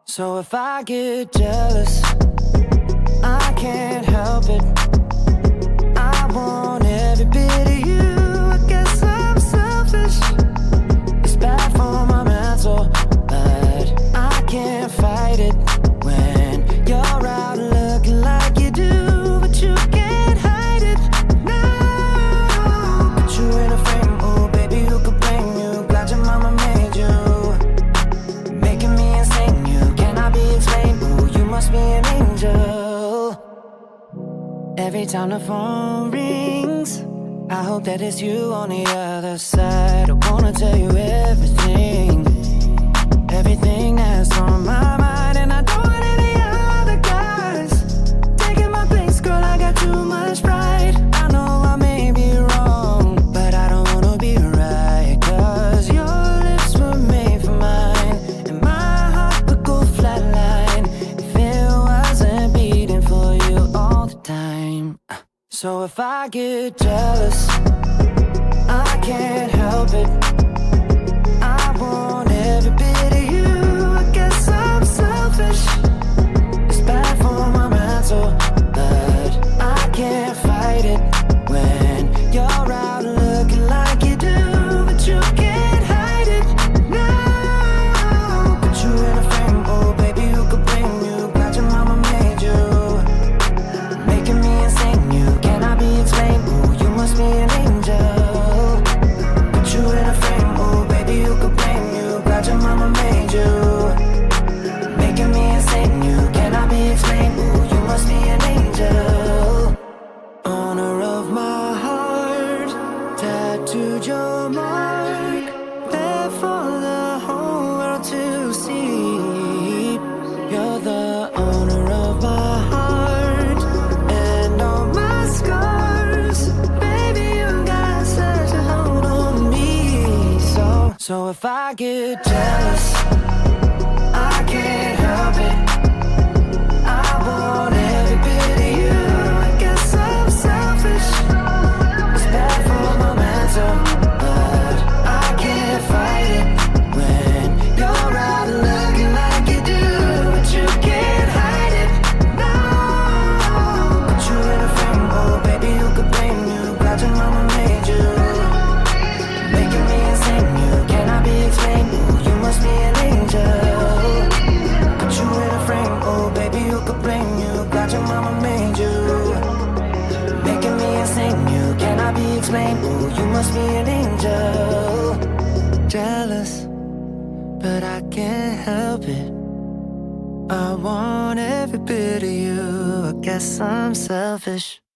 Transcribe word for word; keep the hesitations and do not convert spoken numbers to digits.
So if I get jealous, I can't help it. I want every bit of you. I guess I'm selfish. It's bad for my mental, but I can't fight it when you're out looking like you do, but you can't hide it. No, put you in a frame, oh baby, who could blame you? Glad your mama made you, making me insane. You cannot be explained. Ooh, you must be an angel. Every time the phone rings, I hope that it's you on the other side. I wanna tell you everything, everything that's on my mind. And I don't want any other guys taking my place, girl, I got too much pride. I know I may be wrong, but I don't wanna be right, 'cause your lips were made for mine, and my heart would go flatline if it wasn't beating for you all the time. So if I get jealous, I can't help it. I want every bit of you. I guess I'm selfish. It's bad for my mental, but I can't fight it when you're out looking like you do, but you can't hide it. No, put you in a frame, oh baby, who could blame you? Glad your mama made you, making me insane. You cannot be explained. Ooh, you must be an angel. Put you in a frame, oh baby, who could blame you? Glad your mama made you, making me insane. You cannot be explained. Ooh, you must be an angel. Owner of my heart, tattooed your mark, there for the whole world to see. You're the owner of my heart and all my scars. Baby, you got such a hold on me. So, so if I get jealous, I can't help it. I want every bit of you. I guess I'm selfish. It's bad for my mental, but I can't fight it when you're out looking like you do, but you can't hide it. No, put you in a frame, oh baby, who could blame you? Glad your mama made you, making me insane. You cannot be explained. Ooh, you must be an angel. Put you in a frame, oh baby, who could blame you? Glad your mama made you, making me insane. You cannot be explained. Ooh, you must be an angel. Jealous, but I can't help it. I want every bit of you. I guess I'm selfish.